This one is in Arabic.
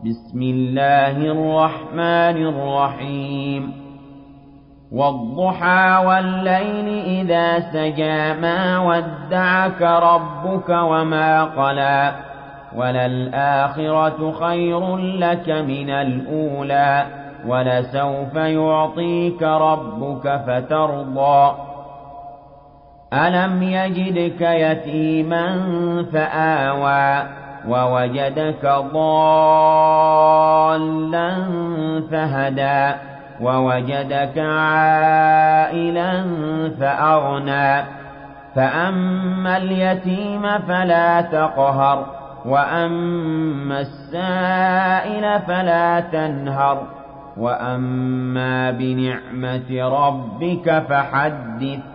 بسم الله الرحمن الرحيم والضحى والليل إذا سجى ما ودعك ربك وما قلى وللآخرة خير لك من الأولى ولسوف يعطيك ربك فترضى ألم يجدك يتيما فآوى ووجدك ضالا فهدى ووجدك عائلا فأغنى فأما اليتيم فلا تقهر وأما السائل فلا تنهر وأما بنعمة ربك فحدث